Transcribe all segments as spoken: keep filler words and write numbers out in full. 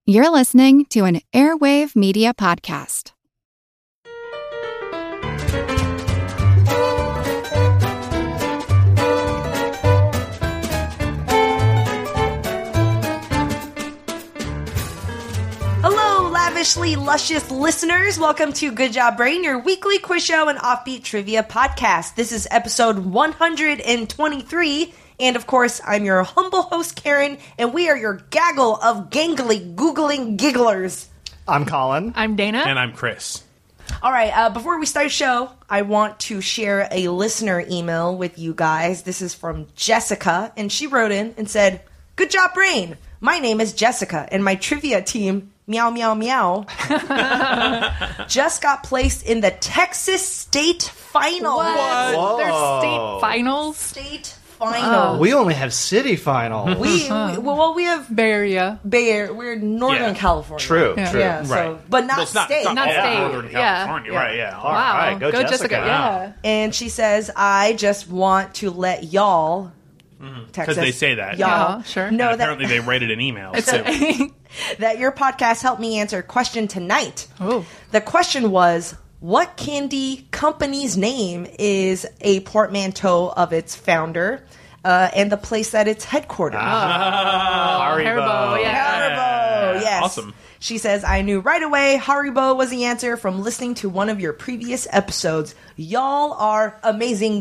You're listening to an Airwave Media Podcast. Hello, lavishly luscious listeners. Welcome to Good Job Brain, your weekly quiz show and offbeat trivia podcast. This is episode one hundred twenty-three. And, of course, I'm your humble host, Karen, and we are your gaggle of gangly, googling gigglers. I'm Colin. I'm Dana. And I'm Chris. All right, uh, before we start the show, I want to share a listener email with you guys. This is from Jessica, and she wrote in and said, "Good job, Brain. My name is Jessica, and my trivia team, meow, meow, meow, just got placed in the Texas State Finals." What? Whoa. There's state finals? State Final. We only have city finals. We, we well, we have Bay Area. Bay Area. We're Northern Yeah. California. True, Yeah. true. Yeah, so, Right. but not Well, it's not, state. it's not, Not all state. Northern Yeah. California. Yeah. Right, yeah. All Wow. right, go Jessica. Yeah. And she says, "I just want to let y'all, Texas, Because they say that. y'all, Yeah, sure. know And that apparently they write it in emails, It's too. a- that your podcast helped me answer a question tonight. Oh. The question was, what candy company's name is a portmanteau of its founder uh, and the place that it's headquartered?" Haribo, yeah. Haribo, yes. Awesome. She says, "I knew right away Haribo was the answer from listening to one of your previous episodes. Y'all are amazing."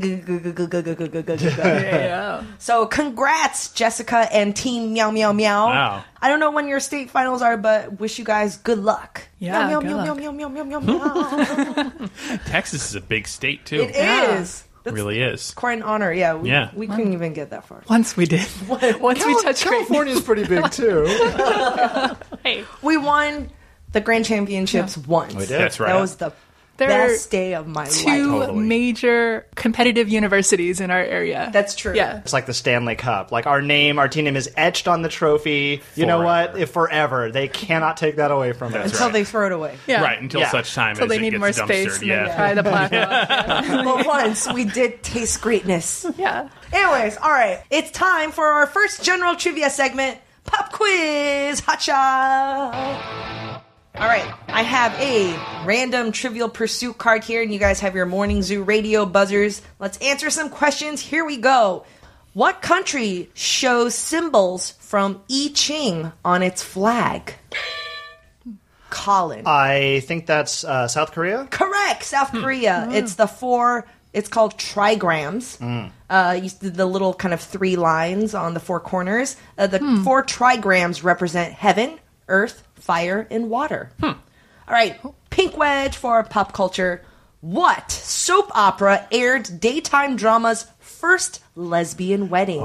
Yeah. So congrats, Jessica and Team Meow Meow Meow. Wow. I don't know when your state finals are, but wish you guys good luck. Yeah, meow, good meow, luck. meow, meow, mew, meow, meow, meow. Texas is a big state, too. It Yeah. is. It really is. Quite an honor. Yeah, we, Yeah. we couldn't even get that far. Once we did. Once we touched Great California's pretty big, too. Hey, We won the grand championships once. We did. That's right. That was the there best day of my two life. Totally. major competitive universities in our area. That's true. Yeah. It's like the Stanley Cup. Like, our name, our team name is etched on the trophy. You know what? Forever. If forever. They cannot take that away from us. Until they throw it away. Yeah. Right, until Yeah. such time So as they it need gets more dumpstered. space and yeah. then pry the plaque off. But once we did taste greatness. Yeah. Anyways, all right. It's time for our first general trivia segment, Pop Quiz Hotshot. All right. I have a random Trivial Pursuit card here, and you guys have your Morning Zoo radio buzzers. Let's answer some questions. Here we go. What country shows symbols from I Ching on its flag? Colin. I think that's uh, South Korea. Correct, South Korea. It's the four. It's called trigrams. Uh, you see the little kind of three lines on the four corners. Uh, the four trigrams represent heaven, earth, fire, and water. All right, pink wedge for pop culture. What soap opera aired daytime drama's first lesbian wedding?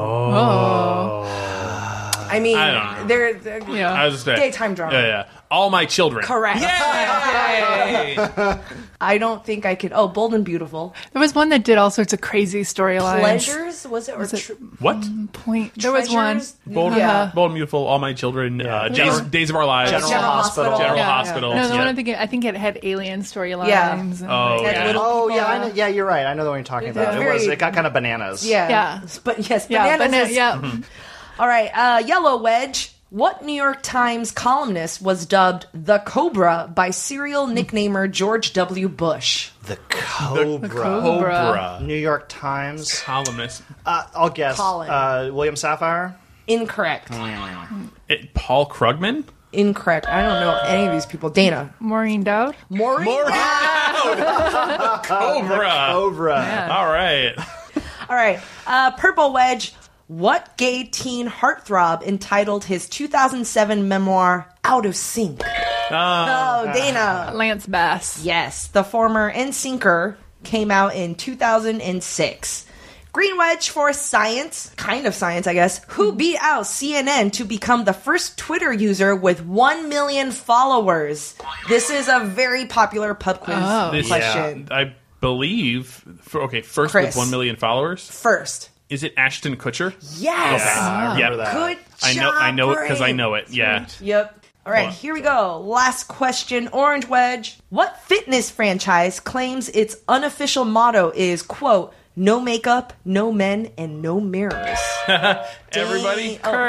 I mean, I don't know. they're, they're Yeah. I was just saying. daytime drama. Yeah, yeah. All My Children. Correct. Yay! I don't think I could. Oh, Bold and Beautiful. There was one that did all sorts of crazy storylines. Pleasures, was it? Or Was it- tr- What? Point. There was one. Treasures? Bold, Yeah. Bold and Beautiful, All My Children, uh, Days, General- Days of Our Lives. General, General Hospital. Hospital. General Yeah. Hospital. No, the yeah. one I'm thinking, I think it had alien storylines. Yeah. and, Oh, like, yeah. little Oh, people. yeah, I know, yeah, you're right. I know the one you're talking about. It very- was. It got kind of bananas. Yeah. Yeah. But yes, Yeah, bananas. bana- is- yeah. All right, uh, Yellow Wedge. What New York Times columnist was dubbed the Cobra by serial nicknamer George W. Bush? The Cobra. Cobra. New York Times. Columnist. Uh, I'll guess. Colin. Uh, William Sapphire. Incorrect. It, Paul Krugman? Incorrect. I don't know any of these people. Dana. Maureen Dowd. Maureen. Cobra. Cobra. All right. All right. Uh, Purple Wedge. What gay teen heartthrob entitled his two thousand seven memoir Out of Sync? Oh, Dana. Lance Bass. Yes, the former N Syncer came out in two thousand six. Green Wedge for science, kind of science, I guess. Who beat out C N N to become the first Twitter user with one million followers? This is a very popular pub quiz Oh. This, question. I believe. For, okay, first Chris. with one million followers. First. Is it Ashton Kutcher? Yes. I remember Yeah. that. Good I job, know. I know it because I Brain. know it. Yeah. Yep. All right, What? here we go. Last question, Orange Wedge. What fitness franchise claims its unofficial motto is, quote, no makeup, no men, and no mirrors. Everybody. Oh,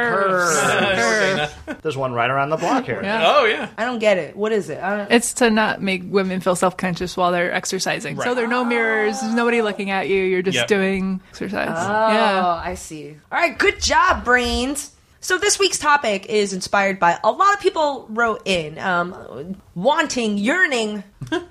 Curves. There's one right around the block here. Yeah. Oh yeah. I don't get it. What is it? I don't, It's to not make women feel self-conscious while they're exercising. So Right. there are no mirrors, there's nobody looking at you, you're just Yep. doing exercise. Oh, Yeah. I see. All right, good job, brains. So this week's topic is inspired by a lot of people wrote in, um, wanting, yearning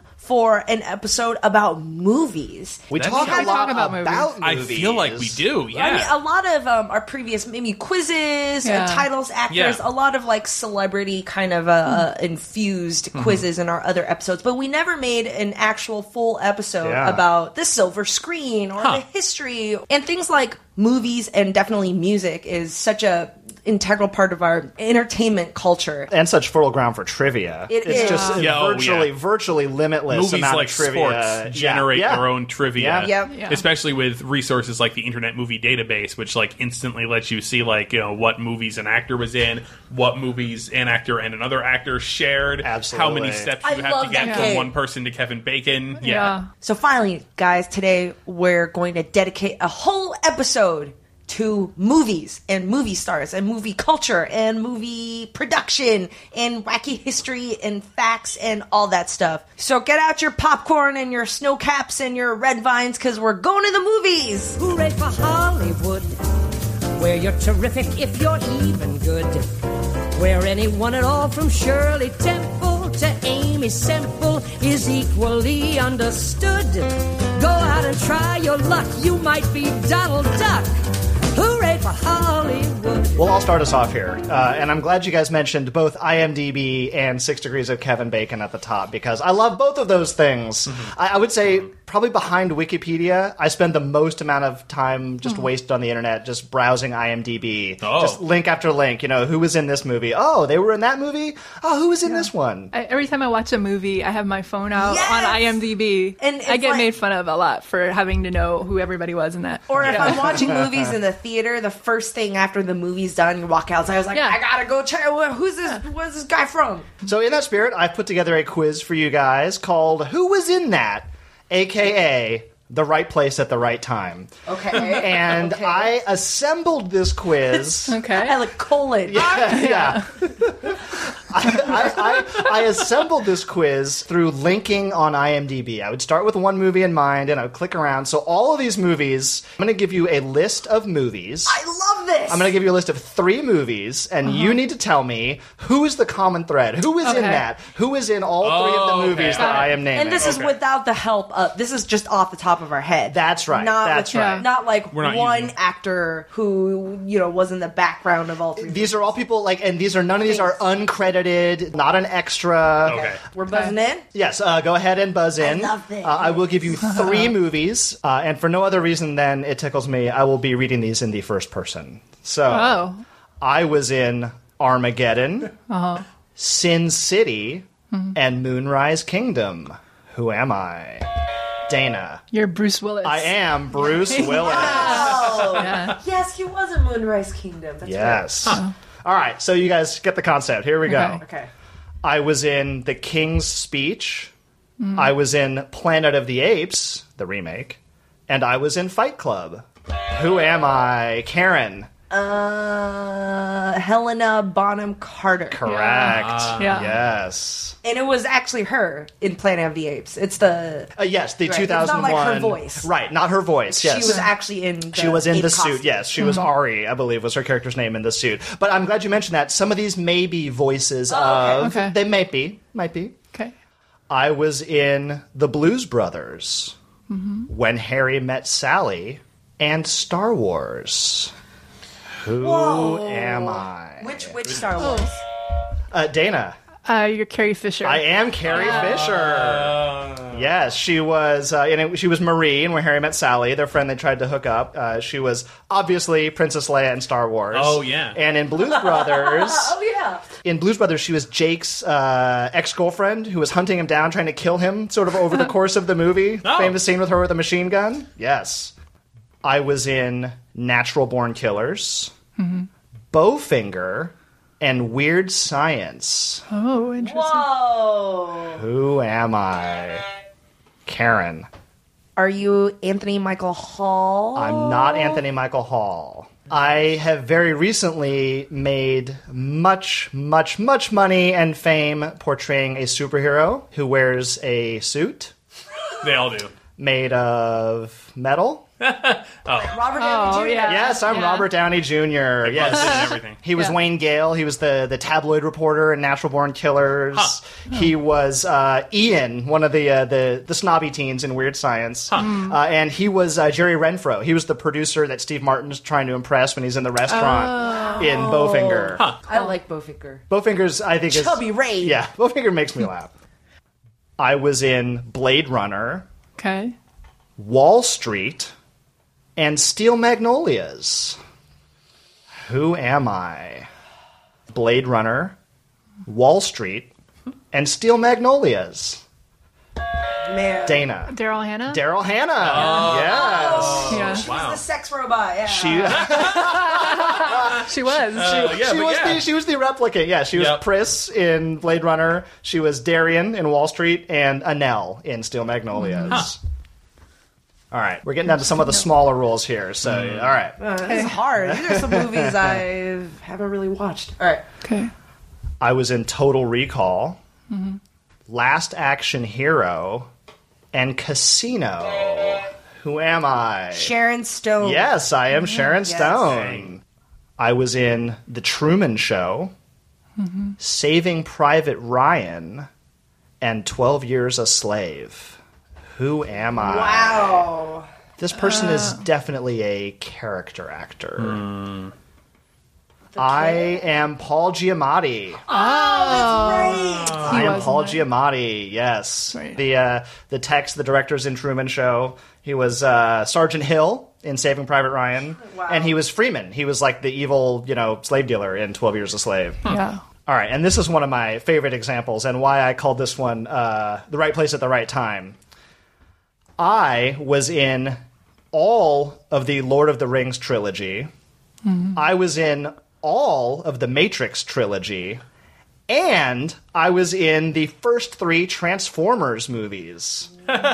for an episode about movies. We That's talk true. a lot Talk about about, movies. movies. I feel like we do. Yeah. I mean, a lot of um, our previous maybe quizzes, Yeah. uh, titles, actors, Yeah. a lot of like celebrity kind of uh, uh, infused quizzes in our other episodes, but we never made an actual full episode Yeah. about the silver screen or Huh. the history and things like movies, and definitely music is such a integral part of our entertainment culture. and such fertile ground for trivia. It it's is. just Yeah, oh, virtually, yeah. virtually limitless Movies amount like of trivia. sports generate yeah. their own trivia. Yeah. Yep. Yeah. Especially with resources like the Internet Movie Database, which like instantly lets you see like you know what movies an actor was in, what movies an actor and another actor shared, how Absolutely. many steps I you have love to get that from game. one person to Kevin Bacon. Yeah. Yeah. So finally, guys, today we're going to dedicate a whole episode to movies and movie stars and movie culture and movie production and wacky history and facts and all that stuff. So get out your popcorn and your snow caps and your red vines because we're going to the movies. Hooray for Hollywood, where you're terrific if you're even good. Where anyone at all from Shirley Temple to Amy Semple is equally understood. Go out and try your luck, you might be Donald Duck. Hooray for Hollywood. Well, I'll start us off here. Uh, and I'm glad you guys mentioned both IMDb and Six Degrees of Kevin Bacon at the top, because I love both of those things. Mm-hmm. I, I would say probably behind Wikipedia, I spend the most amount of time just wasted on the internet just browsing IMDb. Oh. Just link after link. You know, who was in this movie? Oh, they were in that movie? Oh, who was in this one? I, every time I watch a movie, I have my phone out Yes! on IMDb. And I it's get like- made fun of a lot for having to know who everybody was in that. Or if Yeah. I'm watching movies in the theater, the first thing after the movie's done, you walk outside, I was like, Yeah. I gotta go check, wh- who's this, where's this guy from? So in that spirit, I've put together a quiz for you guys called Who Was in That? A K A The Right Place at the Right Time. Okay. And Okay. I assembled this quiz. Okay. I like colon. yeah. I, I, I assembled this quiz through linking on IMDb. I would start with one movie in mind and I would click around. So all of these movies, I'm going to give you a list of movies. I love this. I'm going to give you a list of three movies, and you need to tell me who is the common thread. Who is in Okay. that? Who is in all three Oh, of the okay. movies that Got it. I am naming? And this is Okay. without the help of, this is just off the top of our head. That's right. Not That's with- right. Not like We're not one using- actor who, you know, was in the background of all three. These are all people, like, and these are, none of these are uncredited, not an extra. Okay. We're buzzing in? Yes, uh, go ahead and buzz in. love this. Uh, I will give you three movies, uh, and for no other reason than it tickles me, I will be reading these in the first person. So, Oh. I was in Armageddon, Uh-huh. Sin City, and Moonrise Kingdom. Who am I? Dana. You're Bruce Willis. I am Bruce Willis. Oh. Yeah. Yes, he was in Moonrise Kingdom. That's Yes. All right, so you guys get the concept. Here we go. Okay. right. Okay. I was in The King's Speech. I was in Planet of the Apes, the remake. And I was in Fight Club. Who am I? Karen. Uh, Helena Bonham Carter. Correct. Yeah. Yes. And it was actually her in Planet of the Apes. It's the... Uh, yes, the Right, two thousand one. it's not like her voice. Right, not her voice. Yes. She was actually in the She was in ape the costume. suit, yes. She was Ari, I believe, was her character's name in the suit. But I'm glad you mentioned that. Some of these may be voices okay. of... Okay. They might be. Might be. Okay. I was in The Blues Brothers, When Harry Met Sally, and Star Wars. Who Whoa. am I? Which which Star Wars? Uh, Dana. Uh, you're Carrie Fisher. I am Carrie Fisher. Yes, she was. Uh, and it, she was Marie in When Harry Met Sally, their friend they tried to hook up. Uh, she was obviously Princess Leia in Star Wars. Oh, yeah. And in Blues Brothers, Oh yeah. in Blues Brothers, she was Jake's uh, ex-girlfriend who was hunting him down, trying to kill him, sort of over the course of the movie. Oh. Famous scene with her with a machine gun. Yes, I was in Natural Born Killers, Bowfinger, and Weird Science. Oh, interesting. Whoa. Who am I? Karen. Are you Anthony Michael Hall? I'm not Anthony Michael Hall. I have very recently made much, much, much money and fame portraying a superhero who wears a suit They all do. made of metal. Robert Downey Oh, Junior yeah. Yes, I'm Yeah. Robert Downey Junior Busted Yes. and everything. He was Yeah. Wayne Gale. He was the, the tabloid reporter in Natural Born Killers. He was uh, Ian, one of the, uh, the the snobby teens in Weird Science. Uh, and he was uh, Jerry Renfro. He was the producer that Steve Martin's trying to impress when he's in the restaurant in Bowfinger. I like Bowfinger. Bowfinger's, I think, is... Chubby Ray. Yeah, Bowfinger makes me laugh. I was in Blade Runner, Okay. Wall Street, and Steel Magnolias. Who am I? Blade Runner, Wall Street, and Steel Magnolias. Man. Dana. Daryl Hannah? Daryl Hannah. Yes. Yeah. She Wow. was the sex robot. Yeah. She, She was. Uh, yeah, she but was yeah. the she was the replicant. Yeah, she was Yep. Pris in Blade Runner. She was Darien in Wall Street, and Anel in Steel Magnolias. All right, we're getting down to some of the smaller roles here. So, all right. Uh, this is hard. These are some movies I haven't really watched. All right. Okay. I was in Total Recall, Last Action Hero, and Casino. Who am I? Sharon Stone. Yes, I am Sharon Yes. Stone. I was in The Truman Show, Saving Private Ryan, and twelve Years a Slave. Who am I? Wow. This person is definitely a character actor. I am Paul Giamatti. Right. I am was Paul in that. Giamatti. Yes, Right. the uh, the text, the director's in Truman Show. He was uh, Sergeant Hill in Saving Private Ryan, Wow. and he was Freeman. He was like the evil, you know, slave dealer in twelve Years a Slave. Yeah. All right, and this is one of my favorite examples, and why I called this one uh, The Right Place at the Right Time. I was in all of the Lord of the Rings trilogy. I was in all of the Matrix trilogy. And I was in the first three Transformers movies.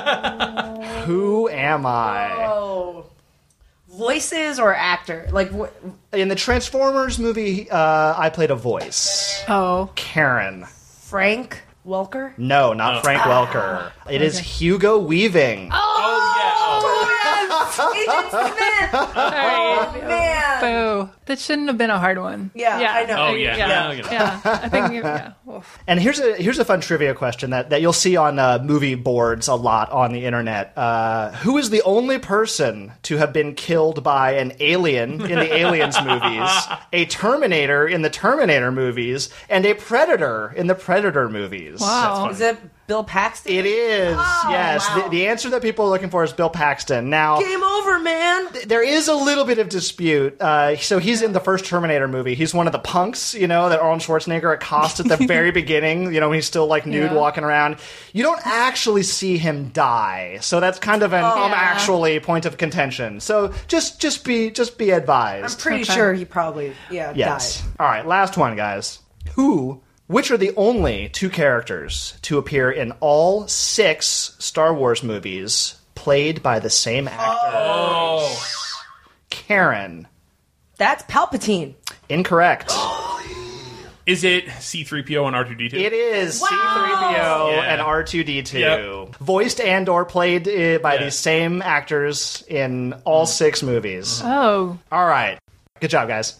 Who am I? Oh. Voices or actor? Like what? In the Transformers movie, uh, I played a voice. Oh. Karen. Frank Welker? No, not Frank Welker. It is Hugo Weaving. Oh, yeah. Oh. Agent Smith! Oh, man. Boo. That shouldn't have been a hard one. Yeah, I know. Oh, yeah. Yeah. Yeah, you know. Yeah. I think, yeah. Oof. And here's a here's a fun trivia question that, that you'll see on uh, movie boards a lot on the internet. Uh, who is the only person to have been killed by an alien in the Aliens movies, a Terminator in the Terminator movies, and a Predator in the Predator movies? Wow. Is it Bill Paxton? It is. Oh, yes. wow. The, the answer that people are looking for is Bill Paxton. Now, Game over, man. there is a little bit of dispute. Uh, so he's in the first Terminator movie. He's one of the punks, you know, that Arnold Schwarzenegger accosts at the very beginning. You know, when he's still like nude Yeah. walking around. You don't actually see him die, so that's kind of an um, Yeah. actually point of contention. So just just be just be I'm advised. pretty Okay. sure he probably, yeah, Yes. died. All right, last one, guys. Who? Which are the only two characters to appear in all six Star Wars movies played by the same actor? Oh. Karen. That's Palpatine. Incorrect. Is it C three P O and R two D two? It is C three P O Yeah. and R two D two. Yep. Voiced and or played uh, by Yeah. the same actors in all six movies. Oh. All right. Good job, guys.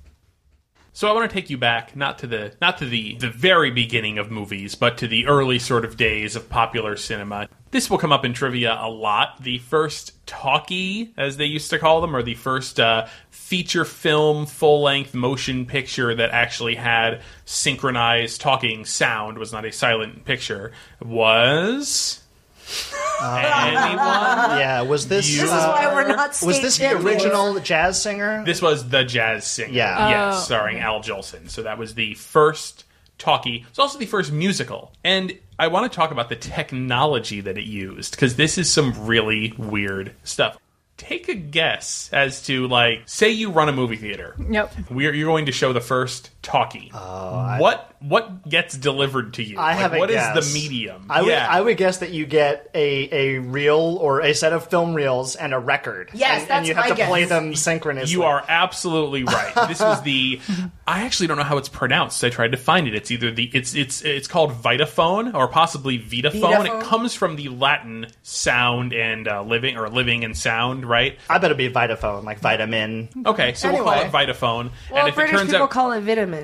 So I want to take you back, not to the not to the, the very beginning of movies, but to the early sort of days of popular cinema. This will come up in trivia a lot. The first talkie, as they used to call them, or the first uh, feature film, full-length motion picture that actually had synchronized talking sound, was not a silent picture, was... Anyone? Yeah, was this You- This is uh, why we're not was state this the champions. original jazz singer? This was The Jazz Singer. Yeah. Yes, Oh. starring Al Jolson. So that was the first talkie. It's also the first musical. And I want to talk about the technology that it used, because this is some really weird stuff. take a guess as to, like, say you run a movie theater. Yep. We're, you're going to show the first talkie. Oh, I, what what gets delivered to you? I like, have a What guess. is the medium? I would, yeah. I would guess that you get a, a reel or a set of film reels and a record. Yes, and, that's and you have my to guess. play them synchronously. You are absolutely right. This was the. I actually don't know how it's pronounced. I tried to find it. It's either the. It's it's it's called Vitaphone or possibly Vitaphone. Vitaphone? It comes from the Latin sound and uh, living or living and sound, right? I bet it'd be Vitaphone, like vitamin. Okay, so we'll call it Anyway. Vitaphone. Well, and if British it turns people out, call it vitamin.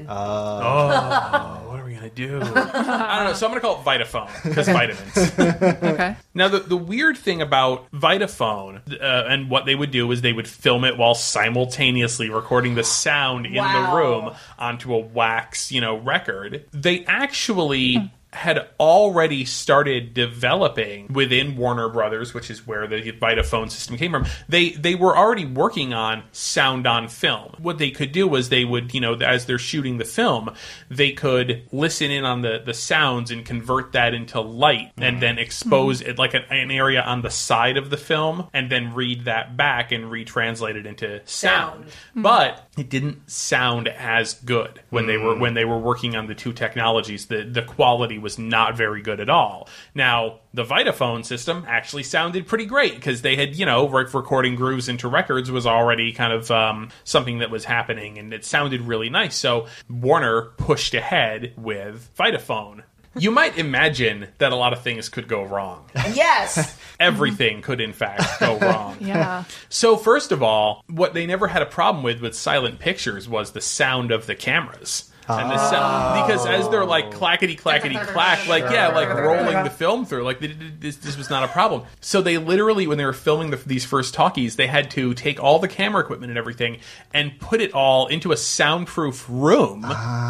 oh, what are we gonna do? I don't know. So I'm gonna call it Vitaphone because vitamins. Okay. Now, the, the weird thing about Vitaphone uh, and what they would do is they would film it while simultaneously recording the sound in Wow. the room onto a wax, you know, record. They actually had already started developing within Warner Brothers, which is where the Vitaphone system came from. They they were already working on sound on film. What they could do was they would, you know, as they're shooting the film, they could listen in on the, the sounds and convert that into light and then expose it like an, an area on the side of the film and then read that back and retranslate it into sound. Sound. But it didn't sound as good when they were when they were working on the two technologies. The the quality was not very good at all. Now, the Vitaphone system actually sounded pretty great because they had, you know, re- recording grooves into records was already kind of um, something that was happening, and it sounded really nice. So Warner pushed ahead with Vitaphone. You might imagine that a lot of things could go wrong. Yes. Everything could, in fact, go wrong. Yeah. So, first of all, what they never had a problem with with silent pictures was the sound of the cameras. And the sound, because as they're like clackety clackety clack, like yeah, like rolling the film through, like they, this, this was not a problem. So they literally, when they were filming the, these first talkies, they had to take all the camera equipment and everything and put it all into a soundproof room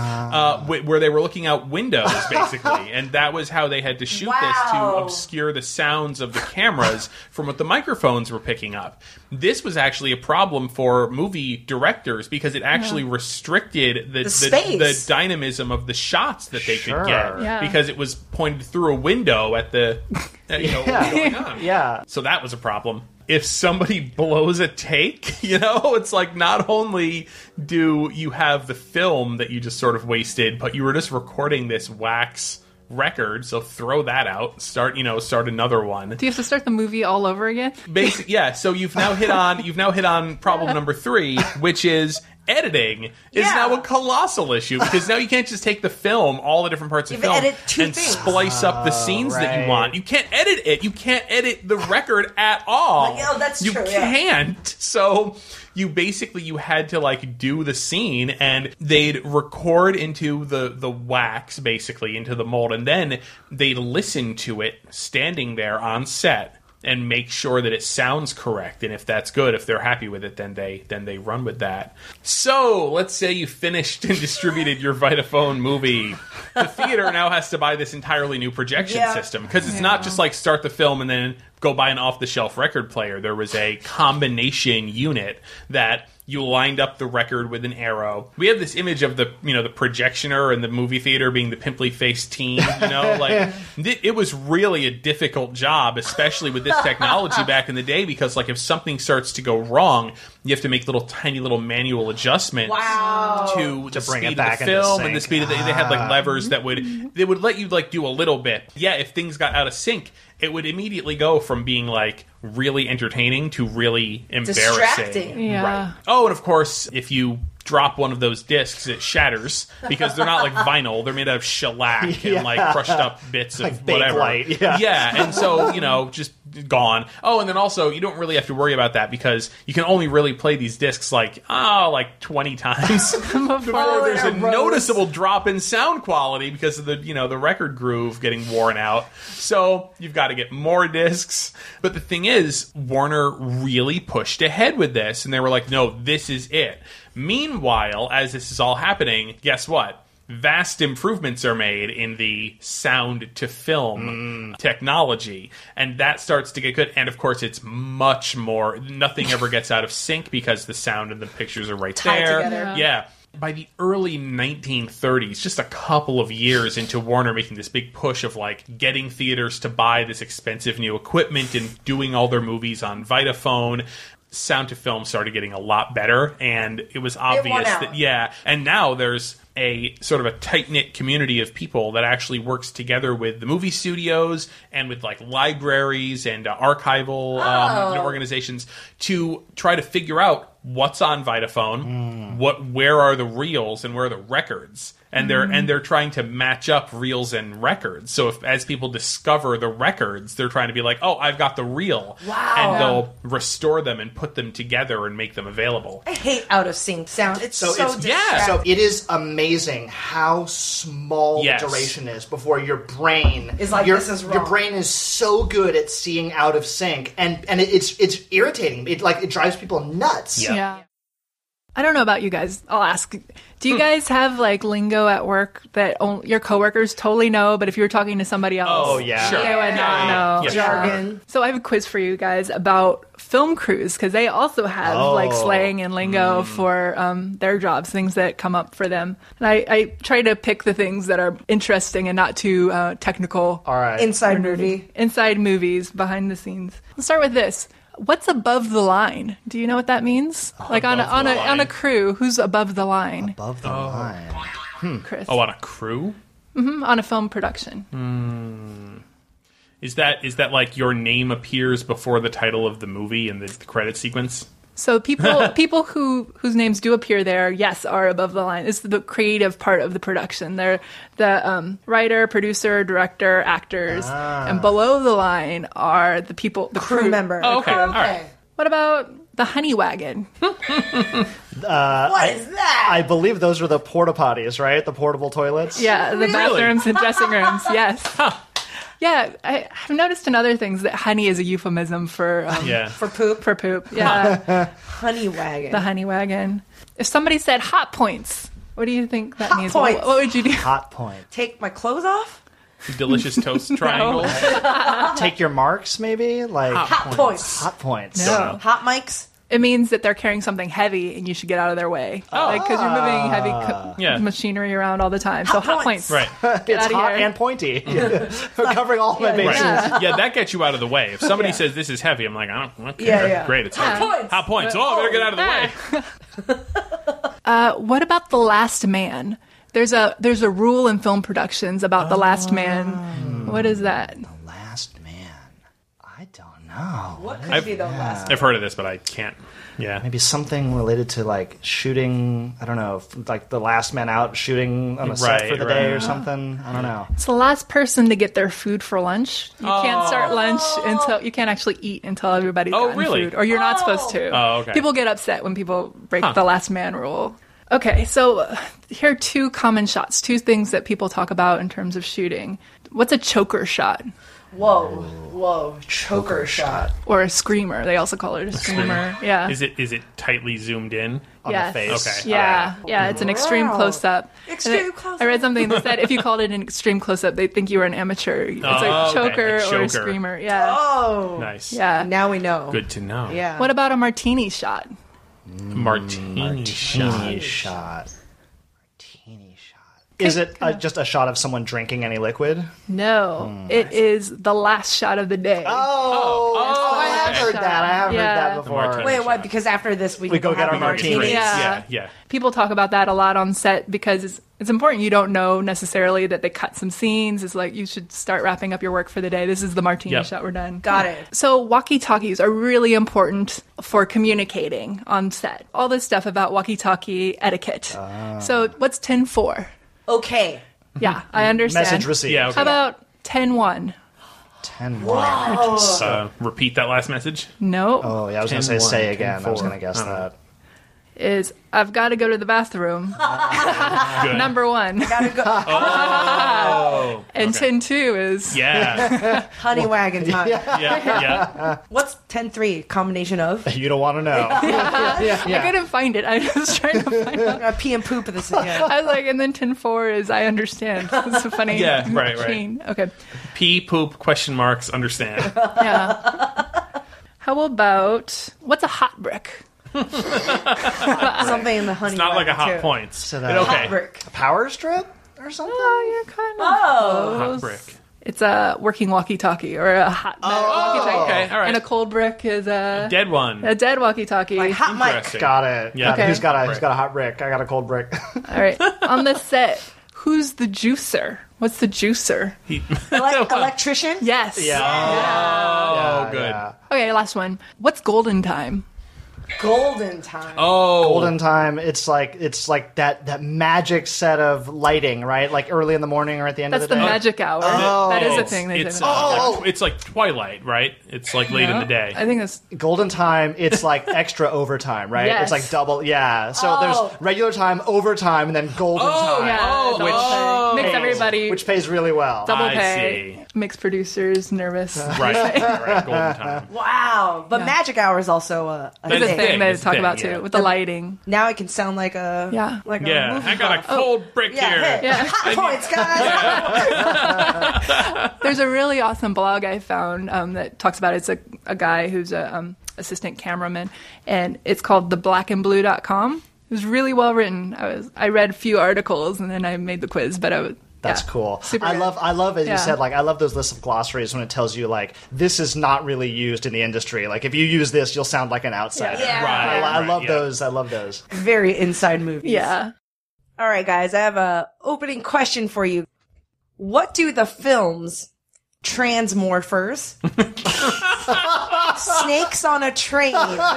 uh, wh- where they were looking out windows, basically, and that was how they had to shoot this to Wow. obscure the sounds of the cameras from what the microphones were picking up. This was actually a problem for movie directors because it actually restricted the, The the, space. the dynamism of the shots that they Sure. could get Yeah. because it was pointed through a window at the uh, you know what was going on. Yeah. So that was a problem. If somebody blows a take, you know, it's like not only do you have the film that you just sort of wasted, but you were just recording this wax record, so throw that out. Start, you know, start another one. Do you have to start the movie all over again? Basic, yeah. So you've now hit on you've now hit on problem number three, which is editing is Yeah. now a colossal issue because now you can't just take the film, all the different parts of You film, edit two and things. splice up the scenes that right. you want. You can't edit it. You can't edit the record at all. Like, oh, that's you true, yeah. can't. So you basically you had to like do the scene, and they'd record into the the wax, basically into the mold, and then they'd listen to it standing there on set and make sure that it sounds correct. And if that's good, if they're happy with it, then they then they run with that. So let's say you finished and distributed your Vitaphone movie. The theater now has to buy this entirely new projection Yeah. system because it's not just like start the film and then go buy an off-the-shelf record player. There was a combination unit that you lined up the record with an arrow. We have this image of the, you know, the projectioner and the movie theater being the pimply faced teen, you know, like it, it was really a difficult job, especially with this technology back in the day, because like if something starts to go wrong, you have to make little tiny little manual adjustments Wow. to the To bring speed it back of the into film and the sync. speed of the, they had like levers that would they would let you like do a little bit. Yeah, if things got out of sync, it would immediately go from being like really entertaining to really embarrassing. Distracting. Yeah. Right. Oh, and of course, if you drop one of those discs, it shatters because they're not like vinyl; they're made out of shellac Yeah. and like crushed up bits of Like whatever. Bakelite, yeah. yeah, and so you know, just gone. Oh, and then also you don't really have to worry about that because you can only really play these discs like oh, like twenty times before Oh, there's a they're gross. noticeable drop in sound quality because of the you know the record groove getting worn out. So you've got to get more discs. But the thing is, Warner really pushed ahead with this, and they were like, "No, this is it." Meanwhile, as this is all happening, guess what? Vast improvements are made in the sound to film technology, and that starts to get good. And of course, it's much more. Nothing ever gets out of sync because the sound and the pictures are right Tied there. together. Yeah. By the early nineteen thirties, just a couple of years into Warner making this big push of like getting theaters to buy this expensive new equipment and doing all their movies on Vitaphone, sound to film started getting a lot better, and it was won obvious out. that yeah. And now there's a sort of a tight-knit community of people that actually works together with the movie studios and with like libraries and uh, archival um, you know, organizations to try to figure out what's on Vitaphone, Mm. what where are the reels and where are the records. And they're and they're trying to match up reels and records. So if as people discover the records, they're trying to be like, "Oh, I've got the reel," Wow. and they'll restore them and put them together and make them available. I hate out of sync sound. It's so, So it's yeah. distracting. So it is amazing how small Yes. the duration is before your brain Is like, your, this is Your wrong. brain is so good at seeing out of sync, and and it, it's it's irritating. It like it drives people nuts. Yeah. Yeah. I don't know about you guys. I'll ask. Do you guys have like lingo at work that only your coworkers totally know, but if you were talking to somebody else, Oh yeah. Sure. they would not know? Yeah. jargon. So I have a quiz for you guys about film crews because they also have Oh. like slang and lingo for um, their jobs, things that come up for them. And I, I try to pick the things that are interesting and not too uh, technical. All right. Inside movie. Inside movies, behind the scenes. Let's start with this. What's above the line? Do you know what that means? like on a, Above on the a on a line. crew, who's above the line? Above the line. Chris. Oh, on a crew? Mhm, on a film production. Is that is that like your name appears before the title of the movie in the, the credit sequence? So people people who whose names do appear there, yes, are above the line. It's the creative part of the production. They're the um, writer, producer, director, actors, and below the line are the people, the Crew crew, member. Oh, okay. Crew. All right. What about the honey wagon? What is that? I believe those are the porta potties, right? The portable toilets. Yeah, the Really? bathrooms and dressing rooms. Yes. Yeah, I, I've noticed in other things that honey is a euphemism for um, Yeah. For poop. for poop. Yeah, Honey wagon. the honey wagon. If somebody said hot points, what do you think that Hot means? points. What, what would you do? Hot point. Take my clothes off? Delicious toast triangle. Take your marks, maybe like Hot points. hot points. No. Hot mics? It means that they're carrying something heavy and you should get out of their way. Like, because you're moving heavy co- Yeah. machinery around all the time. So Hot hot points. points. Right. Get It's out of hot here. and pointy. We're covering all my Yeah, bases. Right. Yeah, that gets you out of the way. If somebody says this is heavy, I'm like, I don't okay. Yeah, yeah. Great, it's Hot heavy. points. Hot points. Oh, I better get out of the way. Uh, what about The Last Man? There's a there's a rule in film productions about The Last Man. What is that? Last man. I don't know. What could I've- be the last? I've heard of this, but I can't. Yeah. Maybe something related to like shooting. I don't know, f- like the last man out shooting on a set Right, for the day right. or something. I don't know. It's the last person to get their food for lunch. You can't start lunch until you can't actually eat until everybody's Oh, gotten really? food, or you're not supposed to. Oh, okay. People get upset when people break Huh. the last man rule. Okay, so uh, here are two common shots, two things that people talk about in terms of shooting. What's a choker shot Whoa. Whoa. Choker shot. or a screamer? They also call it a screamer. Yeah. Is it is it tightly zoomed in? On Yes. the face. Okay. Yeah, yeah, it's an extreme Wow. close up. Extreme close-up. I read something that said if you called it an extreme close up, they think you were an amateur. It's Oh, like okay, choker a or choker. a screamer. Yeah, Oh. Nice. yeah. Now we know. Good to know. Yeah. What about a martini shot? Martini, shot. Martini shot. Martini shot. Is it uh, just a shot of someone drinking any liquid? No, it is the last shot of the day. Oh, oh, I have okay. heard that. I have Yeah. heard that The before. martini. Wait, what? Because after this, we, We go can get have our martinis. martinis. Yeah. Yeah, yeah. People talk about that a lot on set because it's, it's important. You don't know necessarily that they cut some scenes. It's like you should start wrapping up your work for the day. This is the martini Yep. shot. We're done. Got it. So walkie-talkies are really important for communicating on set. All this stuff about walkie-talkie etiquette. So what's ten four? Okay. Yeah, I understand. Message received. Yeah, okay. How about ten one? ten one. Uh, repeat that last message. No, Oh, yeah, I was going to say ten one, say ten again. I was four. going to guess I don't know. that. is I've got to go to the bathroom. Good. Number one. Gotta go. Oh. And okay. ten two is Yeah. Honey wagon time. Yeah. Yeah. What's ten three? Combination of? You don't want to know. I couldn't find it. I was trying to find out. Uh, pee and poop at this again. I was like, and then ten four is I understand. It's a funny Yeah, right, right. chain. Okay. Pee, poop, question marks, understand. Yeah. How about what's a hot brick? Something in the honey It's not like a wagon, hot too. points. So but that- okay. Hot brick. Power strip or something? Oh, you're kind of Oh. Hot close. brick. It's a working walkie-talkie or a hot Oh, walkie-talkie. okay, all right. And a cold brick is a, Dead one. a dead walkie-talkie. Like hot mic. Interesting. Got it. Yeah. Got it. Okay. Who's got a Brick. who's got a hot brick? I got a cold brick. All right. On the set, who's the juicer? What's the juicer? He- Elec- electrician? Yes. Yeah. Oh, Yeah, good. yeah. Okay, last one. What's golden time? Golden time. Oh, Golden time. It's like it's like that that magic set of lighting, right? Like early in the morning or at the end That's of the the day. magic hour. Oh. That is a It's, thing they it's, say. uh, Oh. like, it's like twilight, right? It's like late in the day. I think that's Golden time. It's like extra overtime, right? Yes. It's like double. Yeah. So Oh. there's regular time, overtime, and then golden Oh, time. yeah, Oh, double which- pay. makes pays- everybody which pays really well. double I pay. see. Makes producers nervous. Right, right, golden time. Wow. But Yeah. magic hour is also a, a That's It's a thing. thing. thing they It's a talk thing, about yeah. too with the lighting. Now it can sound like a Yeah. like a Yeah, movie I got a buff. cold brick Yeah, here. hey, Yeah. hot points, guys. There's a really awesome blog I found um, that talks about it. It's a, a guy who's a um, assistant cameraman, and it's called the black and blue dot com. It was really well written. I was I read a few articles and then I made the quiz, but I was That's yeah, cool. Super I good. love, I love, as Yeah. you said, like I love those lists of glossaries when it tells you like this is not really used in the industry. Like if you use this, you'll sound like an outsider. Yeah. Right, I, I right, love yeah. those. I love those. Very inside movies. Yeah. All right, guys. I have a opening question for you. What do the films Transmorphers, Snakes on a Train,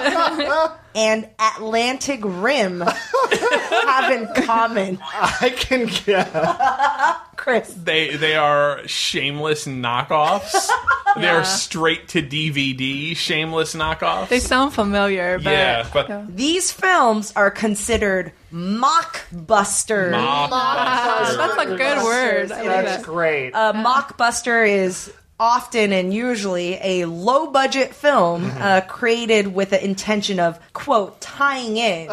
and Atlantic Rim have in common? I can get. Chris. They they are shameless knockoffs. They're straight to D V D shameless knockoffs. They sound familiar, but Yeah, but- yeah. These films are considered mockbusters. Mockbusters. That's a good word. I like That's that. great. A mockbuster is often and usually a low budget film uh, created with the intention of, quote, tying in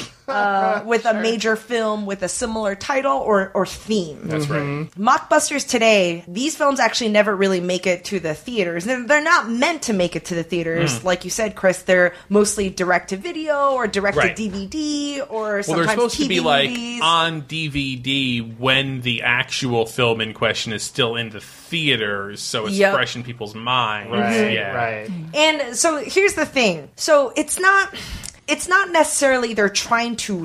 uh, with a major film with a similar title or, or theme. That's right. Mockbusters today, these films actually never really make it to the theaters. They're, they're not meant to make it to the theaters. Like you said, Chris, they're mostly direct to video or direct Right. to D V D or Well, sometimes they're supposed T V to be like movies. on D V D when the actual film in question is still in the theaters, so it's Yep. fresh in people's minds. right. Yeah. Right. And so here's the thing. So it's not it's not necessarily they're trying to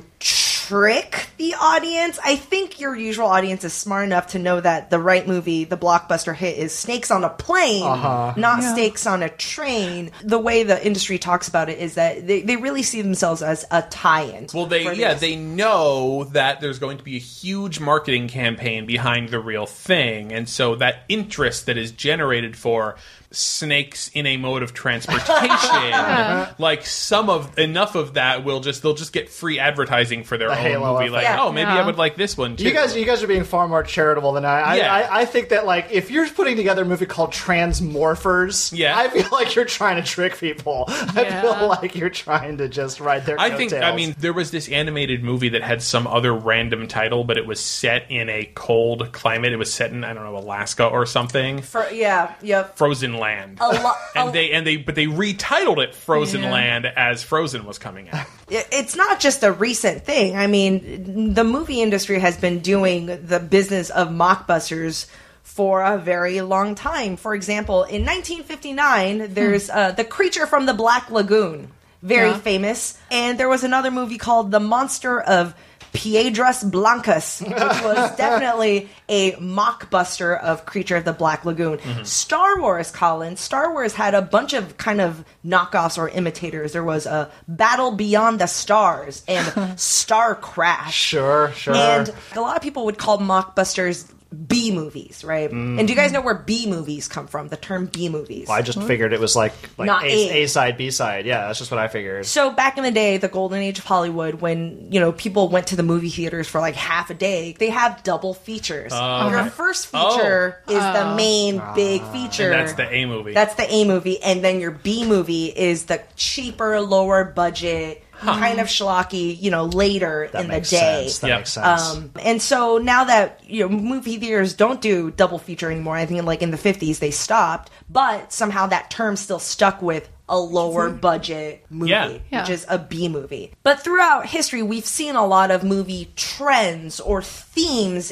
trick the audience. I think your usual audience is smart enough to know that the right movie, the blockbuster hit, is Snakes on a Plane, not Yeah. Snakes on a Train. The way the industry talks about it is that they, they really see themselves as a tie-in. Well, they for yeah this. they know that there's going to be a huge marketing campaign behind the real thing, and so that interest that is generated for snakes in a mode of transportation, like some of enough of that will just they'll just get free advertising for their The own halo movie. effect. Like, Yeah. oh, maybe Yeah. I would like this one too. You guys, you guys are being far more charitable than I. I, Yeah. I. I think that like if you're putting together a movie called Transmorphers, Yeah. I feel like you're trying to trick people. I Yeah. feel like you're trying to just ride their. I think, I coattails. mean, there was this animated movie that had some other random title, but it was set in a cold climate. It was set in, I don't know, Alaska or something. For, yeah, yep. Frozen Land. A lo- and a- they and they but they retitled it Frozen Yeah. Land as Frozen was coming out. It- it's not just a recent thing. I mean, the movie industry has been doing the business of mockbusters for a very long time. For example, in nineteen fifty-nine, there's uh, The Creature from the Black Lagoon, very Yeah. famous. And there was another movie called The Monster of Piedras Blancas, which was definitely a mockbuster of Creature of the Black Lagoon. Star Wars, Colin, Star Wars had a bunch of kind of knockoffs or imitators. There was a Battle Beyond the Stars and Star Crash. sure, sure. And a lot of people would call mockbusters B movies, right? Mm. And do you guys know where B movies come from? The term B movies. I just figured it was like like Not A, A. A side, B side. Yeah, that's just what I figured. So back in the day, the golden age of Hollywood, when, you know, people went to the movie theaters for like half a day, they have double features. Your first feature is the main big feature. And that's the A movie. That's the A movie, and then your B movie is the cheaper, lower budget, kind of schlocky, you know, later That in the makes day. sense. That Yep. makes sense. Um, and so now that, you know, movie theaters don't do double feature anymore, I think like in the fifties they stopped, but somehow that term still stuck with a lower budget movie, Yeah. Yeah. which is a B movie. But throughout history, we've seen a lot of movie trends or themes and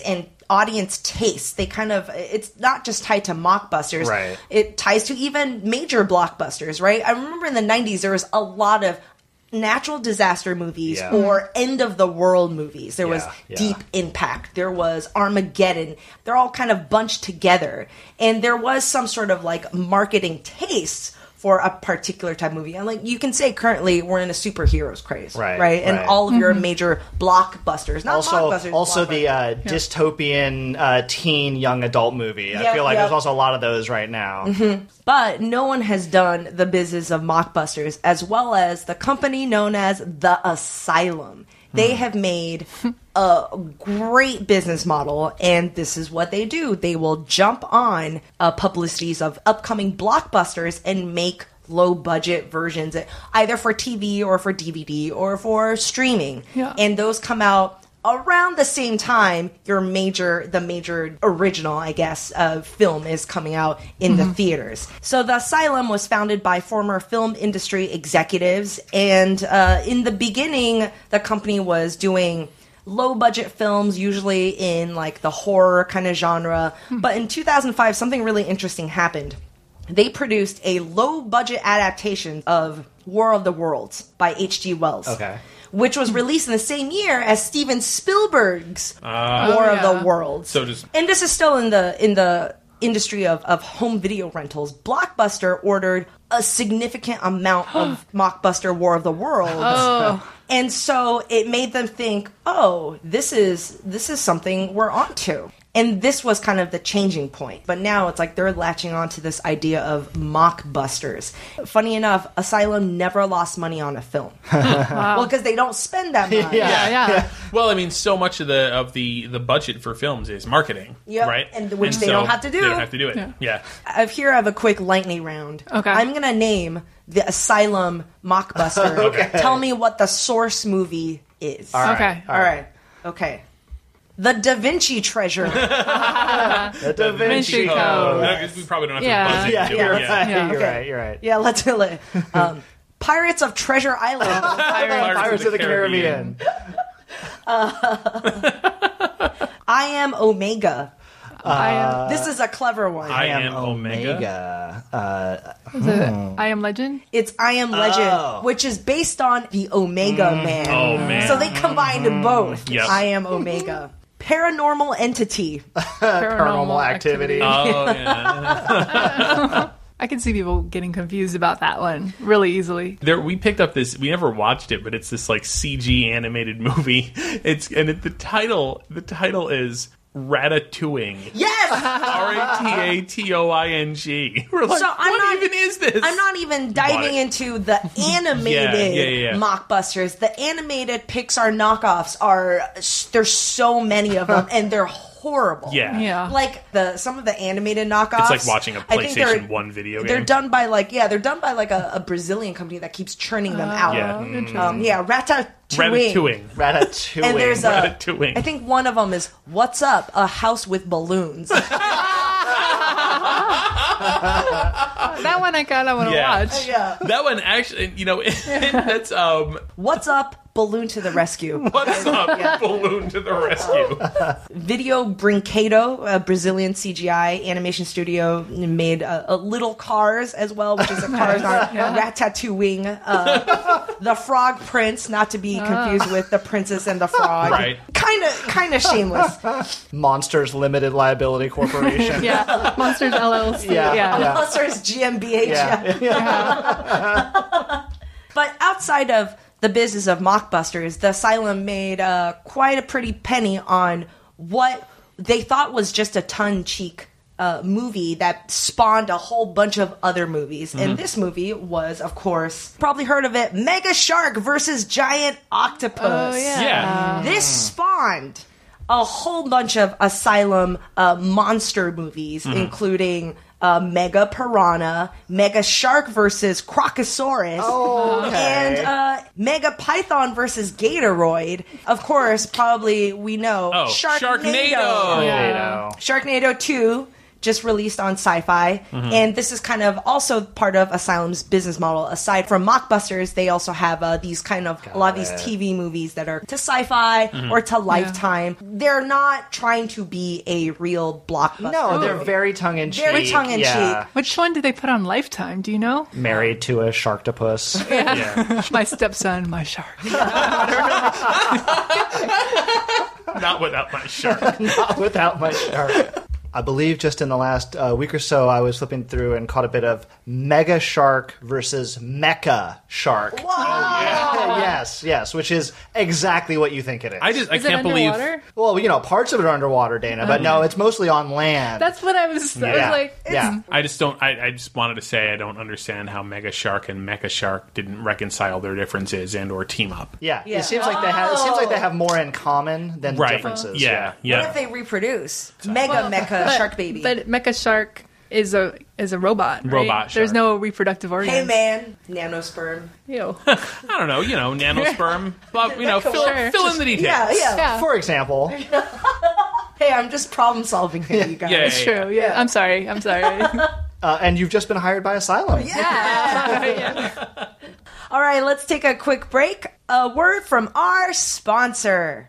audience tastes. They kind of, it's not just tied to mockbusters. Right. It ties to even major blockbusters, right? I remember in the nineties, there was a lot of natural disaster movies Yeah. or end of the world movies. There was Yeah, yeah. Deep Impact. There was Armageddon. They're all kind of bunched together. And there was some sort of like marketing taste for a particular type of movie. And like you can say currently we're in a superheroes craze. Right, Right. And right. all of your major blockbusters. Not Also, blockbusters. also blockbusters. the uh, dystopian uh, teen young adult movie. I Yep, feel like yep. there's also a lot of those right now. But no one has done the business of mockbusters as well as the company known as The Asylum. They have made a great business model, and this is what they do. They will jump on uh, publicities of upcoming blockbusters and make low-budget versions, either for T V or for D V D or for streaming. Yeah. And those come out around the same time your major, the major original, I guess, uh, film is coming out in the theaters. So The Asylum was founded by former film industry executives, and uh, in the beginning, the company was doing low-budget films, usually in like the horror kind of genre. But in two thousand five, something really interesting happened. They produced a low-budget adaptation of War of the Worlds by H G Wells. Okay. Which was released in the same year as Steven Spielberg's Ah. War Oh, of yeah. the Worlds. So does- and this is still in the in the industry of, of home video rentals. Blockbuster ordered a significant amount of mockbuster War of the Worlds. Oh. And so it made them think, oh, this is this is something we're onto. And this was kind of the changing point. But now it's like they're latching on to this idea of mockbusters. Funny enough, Asylum never lost money on a film. Well, because they don't spend that much. Yeah, yeah. Well, I mean, so much of the of the the budget for films is marketing, Yep, right? and which they don't have to do. They don't have to do it. Yeah. Yeah. I've here I have a quick lightning round. Okay. I'm going to name the Asylum mockbuster. Okay. Tell me what the source movie is. All right. Okay. All right. Okay. The Da Vinci Treasure. The Da Vinci Code. No, 'cause we probably don't have Yeah. to buzz it Yeah, into you're it. right. Yeah. Yeah. You're Okay. right. You're right. Yeah, let's do it. Um, Pirates of Treasure Island. Pirates of the Caribbean. I Am Omega. I am, This is a clever one. I am Omega. Uh, is it I Am Legend? It's I Am Legend, Oh. which is based on the Omega Man. Oh, man. So they combined both. Yep. I Am Omega. Paranormal Entity. Paranormal Activity. Oh, yeah. I can see people getting confused about that one really easily. There, we picked up this. We never watched it, but it's this like C G animated movie. It's and it, the title. The title is Ratatouille. Yes! R A T A T O I N G. We're like, So I'm what not- even is this? I'm not even diving What? into the animated Yeah, yeah, yeah. mockbusters. The animated Pixar knockoffs are there's so many of them, and they're horrible. Yeah. Yeah. Like the some of the animated knockoffs. It's like watching a I think they're- PlayStation One video game. They're done by like yeah, they're done by like a, a Brazilian company that keeps churning them out. Yeah. Oh, Mm. interesting. Um, yeah, Ratatouille. Ratatouille. Ratatouille. And there's a, Ratatouille. I think one of them is "What's Up? A House with Balloons." That one I kind of want to Yeah. watch. yeah. That one actually, you know, that's um, What's Up? Balloon to the Rescue. what's up? Balloon to the rescue. Video Brinquedo, a Brazilian C G I animation studio, made uh, a Little Cars as well, which is a Cars on Ratatouille. Uh, the Frog Prince, not to be confused with the Princess and the Frog. Right. Kind of, kind of shameless. Monsters Limited Liability Corporation. Yeah, Monsters L L C. Yeah. Yeah, Yeah. Monsters G M B H. Yeah. But outside of the business of mockbusters, the Asylum made uh, quite a pretty penny on what they thought was just a tongue-cheek uh, movie that spawned a whole bunch of other movies. And this movie was, of course, probably heard of it, Mega Shark versus Giant Octopus. Oh, yeah. Yeah. This spawned a whole bunch of Asylum uh, monster movies, including uh, Mega Piranha, Mega Shark versus Crocosaurus, Oh, okay. and uh, Mega Python versus Gatoroid. Of course, probably we know Oh, Sharknado. Sharknado. Yeah. Sharknado two, just released on Sci-Fi, mm-hmm. and this is kind of also part of Asylum's business model. Aside from mockbusters, they also have uh, these kind of Got a lot it. of these T V movies that are to Sci-Fi mm-hmm. or to Lifetime. Yeah. They're not trying to be a real blockbuster. No, they're very tongue-in-cheek. Very tongue-in-cheek. Yeah. Which one did they put on Lifetime? Do you know? Married to a Sharktopus. Yeah. yeah. My stepson, my shark. Not without my shark. Not without my shark. I believe just in the last uh, week or so, I was flipping through and caught a bit of Mega Shark versus Mecha Shark. Whoa! Oh, yeah. yes, yes, which is exactly what you think it is. I just, I is can't it believe. Underwater? Well, you know, parts of it are underwater, Dana, but no, it's mostly on land. That's what I was. I yeah. was like, yeah. I just don't. I, I just wanted to say I don't understand how Mega Shark and Mecha Shark didn't reconcile their differences and or team up. Yeah, Yeah. it seems like they have. It seems like they have more in common than Right. differences. Yeah, yeah. What if they reproduce? Mega Mecha but- Shark Baby. But Mecha Shark is a is a robot. Right? Robot There's shark. no reproductive organs. Hey man, nanosperm. Ew. I don't know. You know, nanosperm. But, you know, fill, Sure. fill in the details. Yeah, yeah, Yeah. For example, Hey, I'm just problem solving here, you guys. Yeah, It's true. Yeah. I'm sorry. I'm sorry. uh, and you've just been hired by Asylum. Yeah. yeah. All right, let's take a quick break. A word from our sponsor.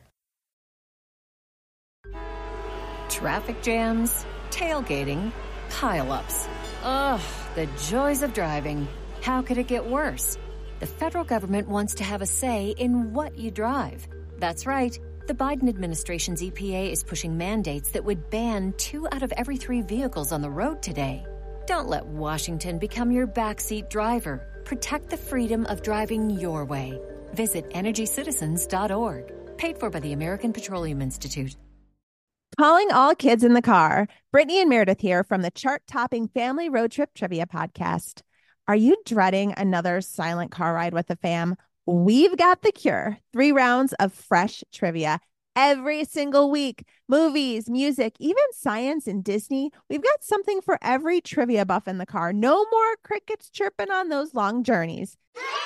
Traffic jams, tailgating, pileups. Ugh, the joys of driving. How could it get worse? The federal government wants to have a say in what you drive. That's right. The Biden administration's E P A is pushing mandates that would ban two out of every three vehicles on the road today. Don't let Washington become your backseat driver. Protect the freedom of driving your way. Visit energy citizens dot org. Paid for by the American Petroleum Institute. Calling all kids in the car. Brittany and Meredith here from the chart-topping Family Road Trip Trivia Podcast. Are you dreading another silent car ride with the fam? We've got the cure. Three rounds of fresh trivia every single week. Movies, music, even science and Disney. We've got something for every trivia buff in the car. No more crickets chirping on those long journeys.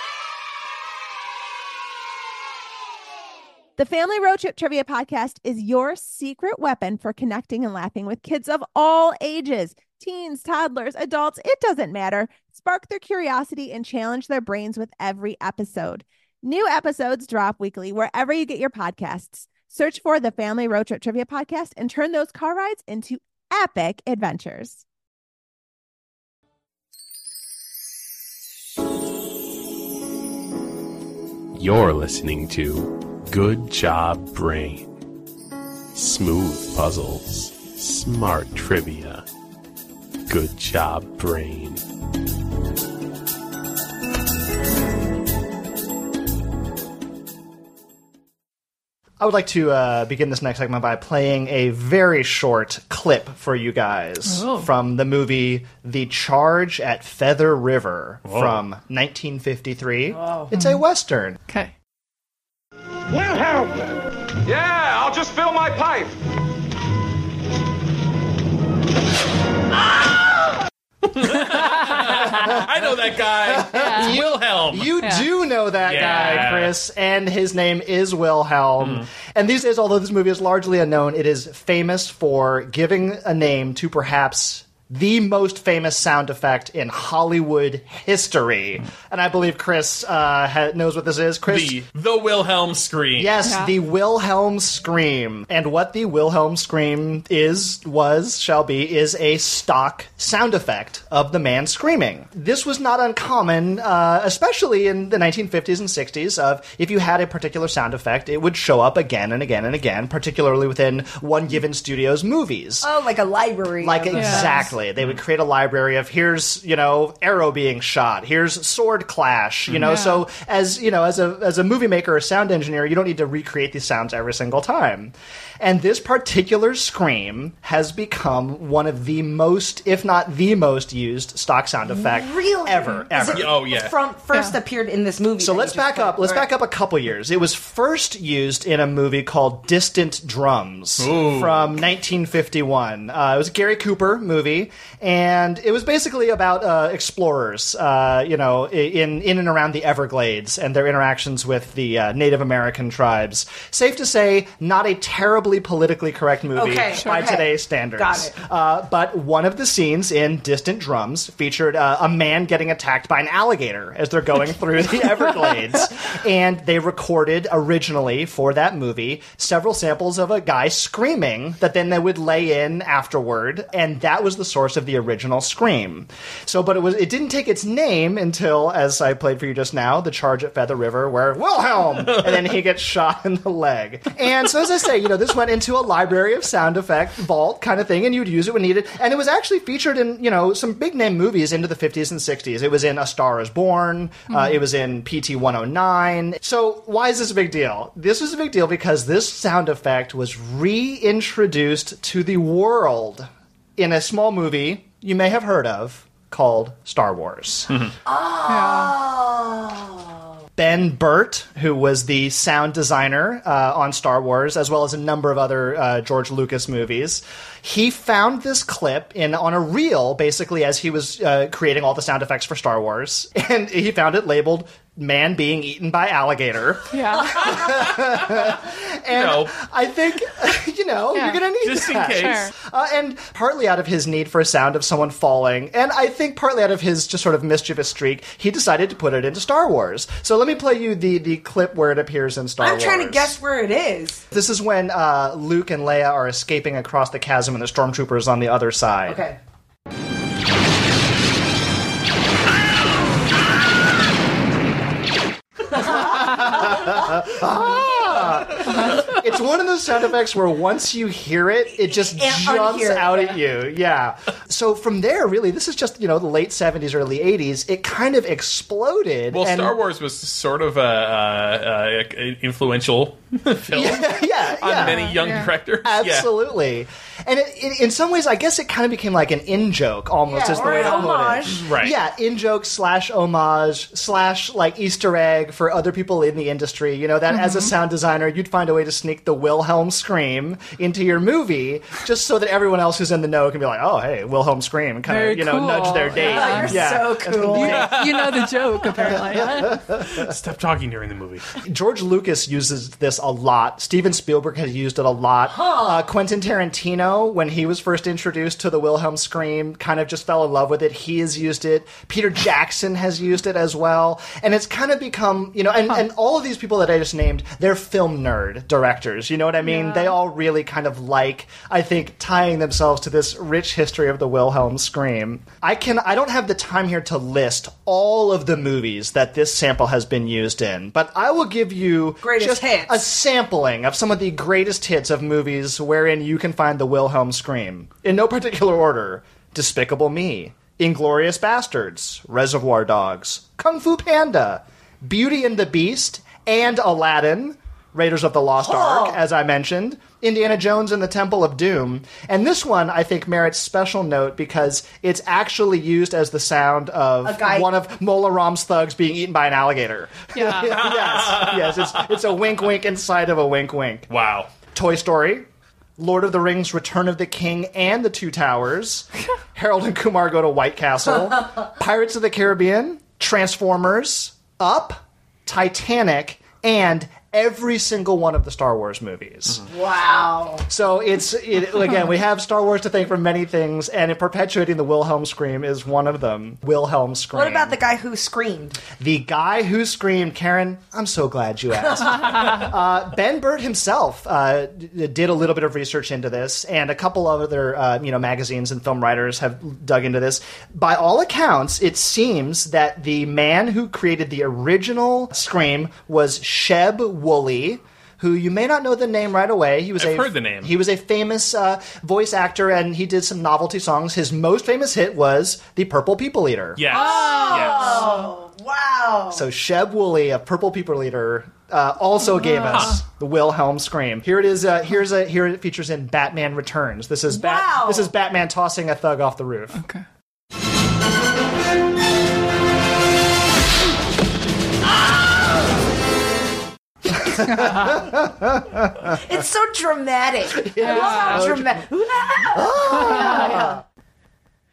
The Family Road Trip Trivia Podcast is your secret weapon for connecting and laughing with kids of all ages. Teens, toddlers, adults, it doesn't matter. Spark their curiosity and challenge their brains with every episode. New episodes drop weekly wherever you get your podcasts. Search for the Family Road Trip Trivia Podcast and turn those car rides into epic adventures. You're listening to Good Job Brain. Smooth puzzles, smart trivia. Good Job Brain. I would like to uh, begin this next segment by playing a very short clip for you guys Oh. from the movie The Charge at Feather River Whoa. from nineteen fifty-three. Oh. It's a Western. Okay. Wilhelm! Yeah, I'll just fill my pipe. I know that guy. It's Wilhelm. You Yeah. do know that Yeah. guy, Chris, and his name is Wilhelm. And these days, although this movie is largely unknown, it is famous for giving a name to perhaps the most famous sound effect in Hollywood history. And I believe Chris uh, ha- knows what this is. Chris? the the Wilhelm scream. Yes, Yeah. the Wilhelm scream. And what the Wilhelm scream is, was, shall be, is a stock sound effect of the man screaming. This was not uncommon, uh, especially in the nineteen fifties and sixties, of if you had a particular sound effect, it would show up again and again and again, particularly within one given studio's movies. Oh, like a library. Like, of- exactly. They would create a library of here's, you know, arrow being shot, here's sword clash, you know. Yeah. So as, you know, as a as a movie maker or sound engineer, you don't need to recreate these sounds every single time. And this particular scream has become one of the most, if not the most used stock sound effect Really? ever, Is ever. it Oh, yeah. From first Yeah. appeared in this movie. So that let's you just back played. up. Let's Right. back up a couple years. It was first used in a movie called Distant Drums Ooh. from nineteen fifty-one. Uh, it was a Gary Cooper movie. movie, and it was basically about uh, explorers, uh, you know, in in and around the Everglades and their interactions with the uh, Native American tribes. Safe to say, not a terribly politically correct movie Okay, by okay. today's standards. Got it. Uh, but one of the scenes in Distant Drums featured uh, a man getting attacked by an alligator as they're going through the Everglades, and they recorded originally for that movie several samples of a guy screaming that then they would lay in afterward, and that was the source of the original scream. So, but it was it didn't take its name until, as I played for you just now, the charge at Feather River, where Wilhelm, and then he gets shot in the leg. And so, as I say, you know, this went into a library of sound effect vault kind of thing, and you'd use it when needed. And it was actually featured in, you know, some big name movies into the fifties and sixties. It was in A Star Is Born. Mm-hmm. Uh, it was in P T one oh nine. So, why is this a big deal? This was a big deal because this sound effect was reintroduced to the world in a small movie you may have heard of called Star Wars. Mm-hmm. Oh. Ben Burtt, who was the sound designer uh, on Star Wars, as well as a number of other uh, George Lucas movies, he found this clip in on a reel, basically, as he was uh, creating all the sound effects for Star Wars, and he found it labeled "Man being eaten by alligator." Yeah. And No. I think, you know, Yeah. you're going to need Just in that. case. Sure. Uh, and partly out of his need for a sound of someone falling, and I think partly out of his just sort of mischievous streak, he decided to put it into Star Wars. So let me play you the, the clip where it appears in Star I'm Wars. trying to guess where it is. This is when uh, Luke and Leia are escaping across the chasm and the stormtroopers on the other side. Okay. It's one of those sound effects where once you hear it, it just can't jumps unhear it, out yeah. at you. Yeah. So from there, really, this is just, you know, the late seventies, early eighties. It kind of exploded. Well, and Star Wars was sort of a, uh, uh, influential film Yeah, yeah, on yeah. many young Yeah. directors. Absolutely. And it, it, in some ways, I guess it kind of became like an in-joke, almost, Yeah, is the or way an to put homage. it. Right. Yeah, in-joke slash homage slash like Easter egg for other people in the industry. You know, that as a sound designer, you'd find a way to sneak the Wilhelm scream into your movie just so that everyone else who's in the know can be like, oh, hey, Wilhelm scream, and kind Very of, you know, cool. nudge their date. Yeah, you're so cool. You know the joke, apparently. Stop talking during the movie. George Lucas uses this a lot. Steven Spielberg has used it a lot. Uh, Quentin Tarantino, when he was first introduced to the Wilhelm scream, kind of just fell in love with it. He has used it. Peter Jackson has used it as well. And it's kind of become, you know, and, and all of these people that I just named, they're film nerd directors. You know what I mean? Yeah. They all really kind of like, I think, tying themselves to this rich history of the Wilhelm scream. I can, I don't have the time here to list all of the movies that this sample has been used in, but I will give you Greatest just hits. a sampling of some of the greatest hits of movies wherein you can find the Wilhelm scream. In no particular order: Despicable Me, Inglourious Bastards, Reservoir Dogs, Kung Fu Panda, Beauty and the Beast, and Aladdin, Raiders of the Lost Ark, as I mentioned, Indiana Jones and the Temple of Doom. And this one, I think, merits special note because it's actually used as the sound of A guy- one of Mola Ram's thugs being eaten by an alligator. Yeah. yes, yes, it's, it's a wink wink inside of a wink wink. Wow. Toy Story, Lord of the Rings, Return of the King, and The Two Towers, Harold and Kumar Go to White Castle, Pirates of the Caribbean, Transformers, Up, Titanic, and every single one of the Star Wars movies. Wow. So it's, it, again, we have Star Wars to thank for many things, and in perpetuating the Wilhelm scream is one of them. Wilhelm scream. What about the guy who screamed? The guy who screamed, Karen, I'm so glad you asked. uh, Ben Burtt himself uh, d- did a little bit of research into this, and a couple of other uh, you know, magazines and film writers have dug into this. By all accounts, it seems that the man who created the original scream was Sheb Woolley, who you may not know the name right away. He was I've a, heard the name. He was a famous uh, voice actor, and he did some novelty songs. His most famous hit was The Purple People Eater. Yes. Oh, wow. So Sheb Woolley, a Purple People Eater, uh, also gave us the Wilhelm scream. Here it is. Uh, here's a here it features in Batman Returns. This is Bat- Wow. This is Batman tossing a thug off the roof. Okay. It's so dramatic. I love how dramatic.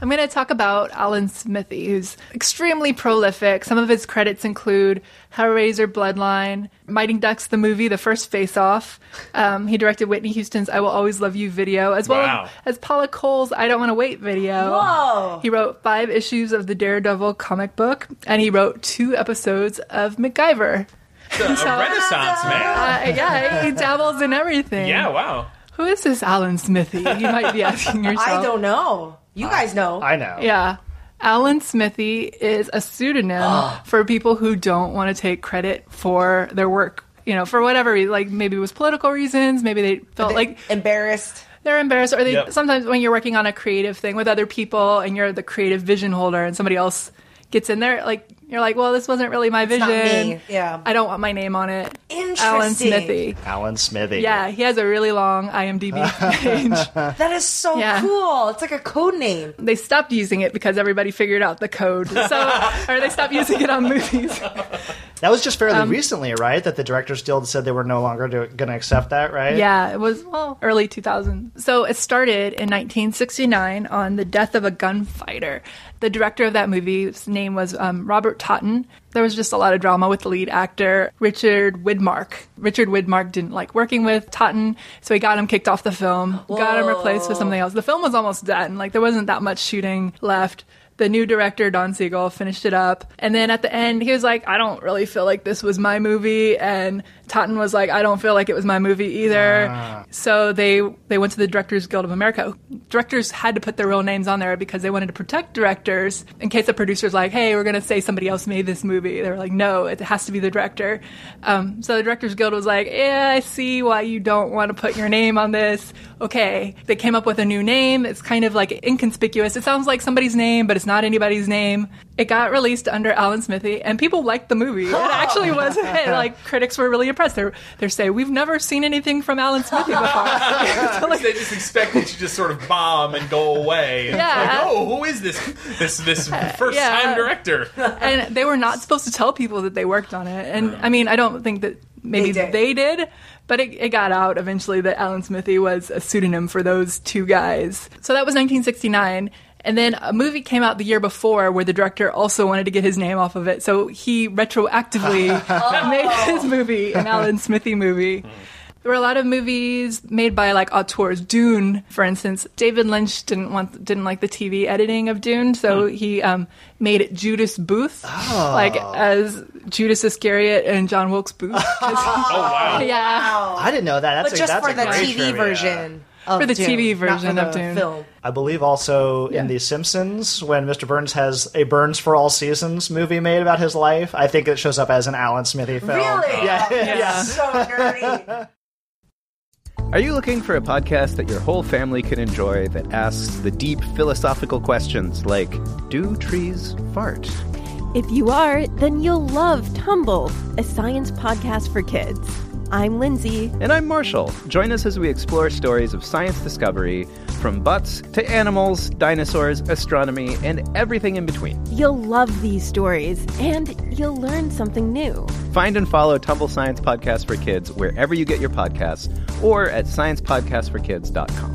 I'm going to talk about Alan Smithee, who's extremely prolific. Some of his credits include Hellraiser Bloodline, Mighty Ducks the movie, the first Face Off. Um, he directed Whitney Houston's I Will Always Love You video, as well Wow. as, as Paula Cole's I Don't Want to Wait video. Whoa! He wrote five issues of the Daredevil comic book, and he wrote two episodes of MacGyver. A, a Renaissance man. Uh, yeah, he dabbles in everything. Yeah, wow. Who is this Alan Smithee? You might be asking yourself. I don't know. You guys know. I know. Yeah. Alan Smithee is a pseudonym for people who don't want to take credit for their work, you know, for whatever reason. Like maybe it was political reasons, maybe they felt They- like embarrassed. they're embarrassed, or they Yep. sometimes when you're working on a creative thing with other people and you're the creative vision holder and somebody else gets in there, like you're like, well, this wasn't really my It's not vision. me. Yeah. I don't want my name on it. Interesting. Alan Smithee. Alan Smithee. Yeah, he has a really long I M D B page. That is so Yeah. cool. It's like a code name. They stopped using it because everybody figured out the code. So, or they stopped using it on movies. That was just fairly Um, recently, right? That the directors guild said they were no longer going to accept that, right? Yeah, it was, well, early two thousands. So it started in nineteen sixty-nine on the death of a gunfighter. The director of that movie's name was um, Robert Totten. There was just a lot of drama with the lead actor, Richard Widmark. Richard Widmark didn't like working with Totten, so he got him kicked off the film, got him replaced with something else. The film was almost done. Like, there wasn't that much shooting left. The new director, Don Siegel, finished it up. And then at the end, he was like, I don't really feel like this was my movie. And Totten was like, I don't feel like it was my movie either. Ah. So they they went to the Directors Guild of America. Directors had to put their real names on there because they wanted to protect directors in case the producer's like, hey, we're going to say somebody else made this movie. They were like, no, it has to be the director. Um, so the Directors Guild was like, yeah, I see why you don't want to put your name on this. Okay. They came up with a new name. It's kind of like inconspicuous. It sounds like somebody's name, but it's not anybody's name. It got released under Alan Smithee, and people liked the movie. It actually was a hit. Like, critics were really impressed. They're, they're saying, we've never seen anything from Alan Smithee before. So, like, They just expect it to just sort of bomb and go away. And Yeah. It's like, oh, who is this this this first Yeah. time director? and they were not supposed to tell people that they worked on it. And I mean, I don't think that maybe They they did. did, but it, it got out eventually that Alan Smithee was a pseudonym for those two guys. So that was nineteen sixty-nine. And then a movie came out the year before where the director also wanted to get his name off of it. So he retroactively made his movie an Alan Smithee movie. There were a lot of movies made by like auteurs. Dune, for instance, David Lynch didn't want didn't like the T V editing of Dune, so he um, made it Judas Booth, like as Judas Iscariot and John Wilkes Booth. Oh, wow. Yeah, I didn't know that. That's But a, just that's for a the great T V trivia. version. Of For the Dune, T V not for version the of Dune. Film. I believe also Yeah. in The Simpsons, when Mister Burns has a Burns for All Seasons movie made about his life, I think it shows up as an Alan Smithee film. Really? Yeah. Yeah. So nerdy. Are you looking for a podcast that your whole family can enjoy that asks the deep philosophical questions like, do trees fart? If you are, then you'll love Tumble, a science podcast for kids. I'm Lindsay. And I'm Marshall. Join us as we explore stories of science discovery, from butts to animals, dinosaurs, astronomy, and everything in between. You'll love these stories, and you'll learn something new. Find and follow Tumble Science Podcast for Kids wherever you get your podcasts, or at science podcast for kids dot com.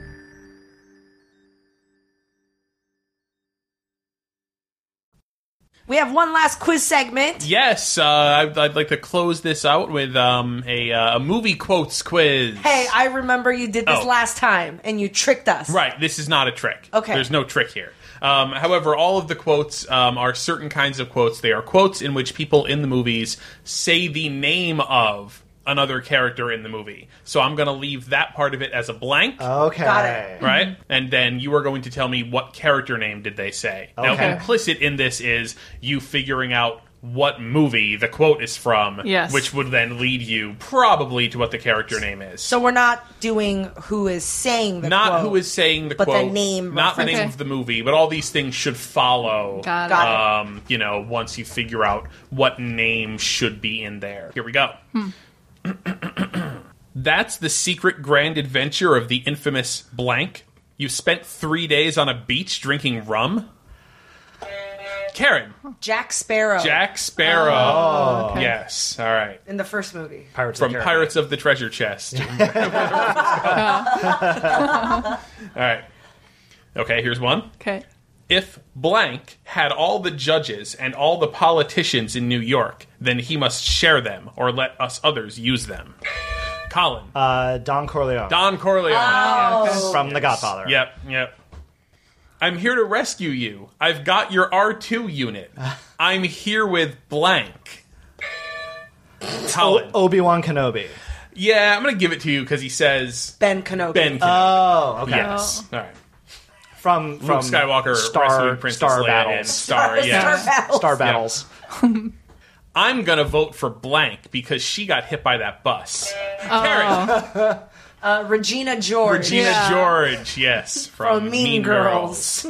We have one last quiz segment. Yes, uh, I'd, I'd like to close this out with um, a, uh, a movie quotes quiz. Hey, I remember you did this Oh. last time, and you tricked us. Right, this is not a trick. Okay. There's no trick here. Um, however, all of the quotes um, are certain kinds of quotes. They are quotes in which people in the movies say the name of another character in the movie. So I'm going to leave that part of it as a blank. Okay. Got it. Right? And then you are going to tell me what character name did they say. Now, Okay. implicit in this is you figuring out what movie the quote is from, Yes. which would then lead you probably to what the character name is. So we're not doing who is saying the not quote. who is saying the but the quote, name not the reference. name Okay. of the movie, but all these things should follow. Got it. Got um, you know, once you figure out what name should be in there. Here we go. That's the secret grand adventure of the infamous blank. You spent three days on a beach drinking rum. Karen. Jack Sparrow. Jack Sparrow. Oh, okay. Yes. All right. In the first movie. Pirates From of the Caribbean. Pirates of the Treasure Chest. All right. Okay, here's one. okay. If blank had all the judges and all the politicians in New York, then he must share them or let us others use them. Colin. Uh, Don Corleone. Don Corleone. Oh. From The Godfather. Yep, yep. I'm here to rescue you. I've got your R two unit. I'm here with blank. Colin. O- Obi-Wan Kenobi. Yeah, I'm going to give it to you because he says... Ben Kenobi. Ben Kenobi. Oh, okay. Yes. All right. From, from Luke Skywalker Star, rescuing Princess Star Leia Battles. and Star, Star, yeah. Star Battles. Star Battles. Yeah. I'm going to vote for blank because she got hit by that bus. Karen. Uh, Regina George. Regina Yeah. George, yes. From, From Mean Girls.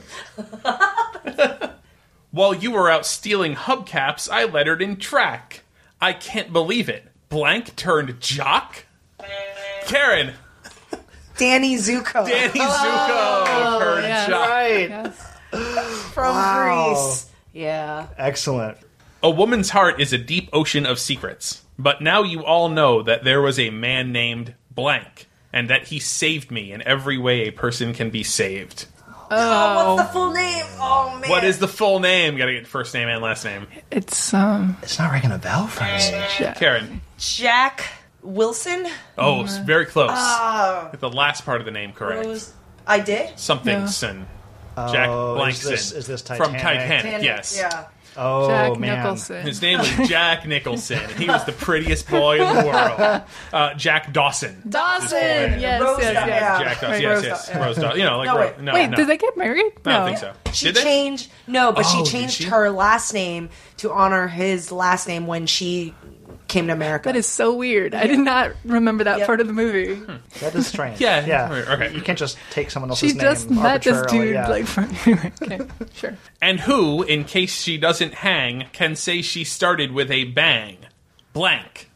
While you were out stealing hubcaps, I lettered in track. I can't believe it. Blank turned jock? Karen. Danny Zuko. Danny Zuko turned yeah. jock. Right. Yes. From Wow. Greece. Yeah. Excellent. A woman's heart is a deep ocean of secrets. But now you all know that there was a man named blank, and that he saved me in every way a person can be saved. Oh, what's the full name? Oh, man. What is the full name? Gotta get first name and last name. It's, um... It's not ringing a bell for me. Karen. Jack Wilson? Oh, it's very close. Oh. Get the last part of the name correct. Rose. I did? Somethingson. Jack Oh, Blankson. is this- is this From Titanic? Titanic, Titanic, yes. Yeah. Oh, Jack man. Nicholson. His name was Jack Nicholson, and he was the prettiest boy in the world. Uh, Jack Dawson. Dawson! Yes, Rose yes, Dawson, yes. yeah. Jack Dawson. Right, yes, Rose yes. Dawson. Rose Dawson. You know, like, No, Ro- wait. no, Wait, no. did they get married? I No. don't think so. She Did they? changed... No, but Oh, she did changed she? her last name to honor his last name when she came to America. That is so weird. I did not remember that Yep. part of the movie. Hmm. That is strange. Yeah. Yeah. Okay. You can't just take someone else's She name just met this arbitrarily, dude, yeah. like, from... Anyway, okay, sure. And who, in case she doesn't hang, can say she started with a bang? Blank.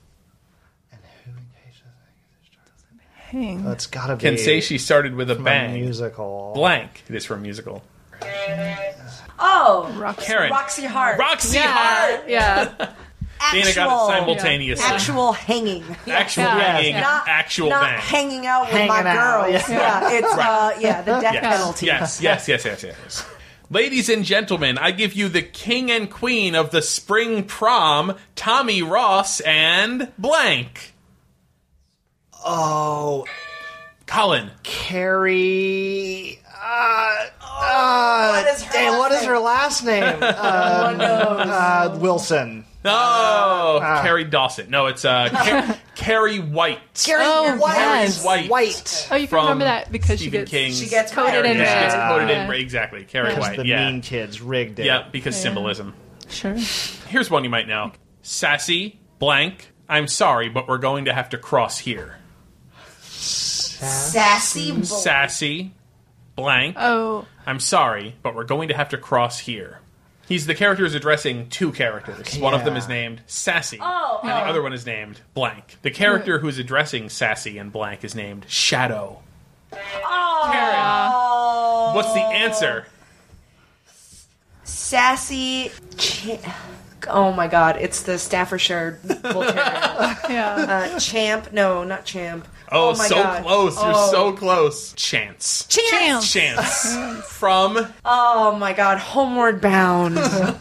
Hang. That's gotta be Can say she started with a from bang. a musical. Blank. It is from a musical. Oh! Roxy. Karen. Roxy Hart. Roxy Yeah, Hart. yeah. Dana got it simultaneously. Actual hanging. Actual Yeah. hanging. Yeah. Not, Actual not bang. hanging out with Hanging my out, girls. yeah. Yeah, it's uh, yeah, the death Yes. penalty. Yes, yes, yes, yes, yes. Ladies and gentlemen, I give you the king and queen of the spring prom, Tommy Ross and blank. Oh, Colin. Carrie. Uh, uh, what is her damn, last what is name? her last name? um, uh, Wilson. No, Ah. Carrie Dawson. No, it's uh, Car- Carrie White. Carrie Oh, White. yes. White. White. Oh, you can From remember that because she Stephen gets... King's She gets Coded in Yeah, she gets red. coded in Yeah. red. Exactly. Carrie Because White. the Yeah. mean kids rigged it. Yeah, because Yeah. symbolism. Sure. Here's one you might know. Sassy, blank. I'm sorry, but we're going to have to cross here. Sassy boy. Sassy, blank. Oh, I'm sorry, but we're going to have to cross here. He's the character is addressing two characters. One of them Yeah. is named Sassy, Oh, and the other one is named Blank. The character who's addressing Sassy and Blank is named Shadow. Oh. Karen, what's the answer? Sassy. Ch- oh my god, it's the Staffordshire Bull Terrier. yeah. uh, Champ. No, not Champ. Oh, Oh my so God. close. You're Oh. so close. Chance. Chance. Chance. From Oh my god, Homeward Bound.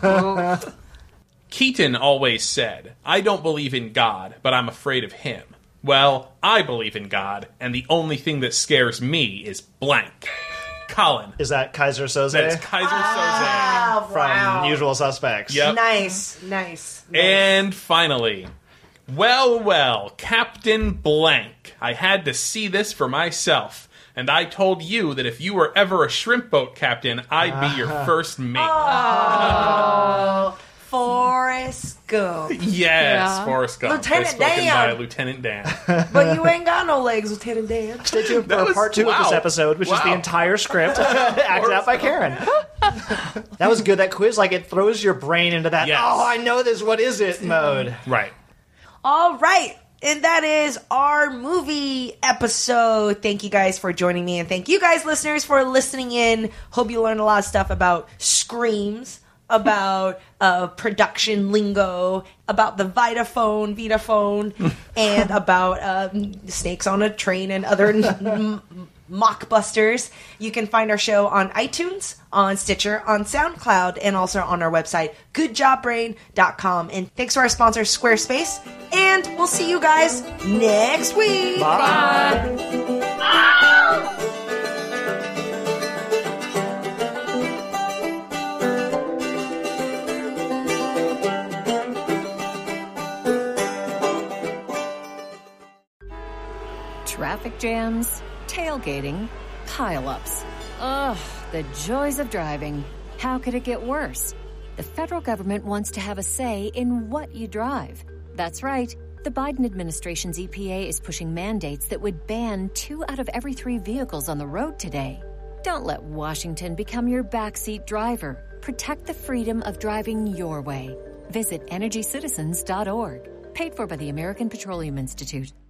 Keaton always said, I don't believe in God, but I'm afraid of him. Well, I believe in God, and the only thing that scares me is blank. Colin. Is that Kaiser Soze? That's Kaiser Ah, From wow. Usual Suspects. Yep. Nice, nice. Soze. And finally, well, well, Captain Blank. I had to see this for myself. And I told you that if you were ever a shrimp boat captain, I'd be your first mate. Oh, Forrest Gump. Yes, Yeah. Forrest Gump. Lieutenant as spoken Dan. by Lieutenant Dan. But you ain't got no legs, Lieutenant Dan. Stay tuned That for was- part two of this wow. episode, which is the Wow. entire script acted out by Karen. That was good. That quiz, like, it throws your brain into that, Yes. oh, I know this, what is it mode. Right. All right. And that is our movie episode. Thank you guys for joining me. And thank you guys, listeners, for listening in. Hope you learned a lot of stuff about screams, about uh, production lingo, about the Vitaphone, Vitaphone, and about um, snakes on a train and other m- mockbusters. You can find our show on iTunes, on Stitcher, on SoundCloud, and also on our website, good job brain dot com. And thanks to our sponsor, Squarespace. And we'll see you guys next week. Bye. Bye. Traffic jams, tailgating, pileups. Ugh, the joys of driving. How could it get worse? The federal government wants to have a say in what you drive. That's right. The Biden administration's E P A is pushing mandates that would ban two out of every three vehicles on the road today. Don't let Washington become your backseat driver. Protect the freedom of driving your way. Visit energy citizens dot org. Paid for by the American Petroleum Institute.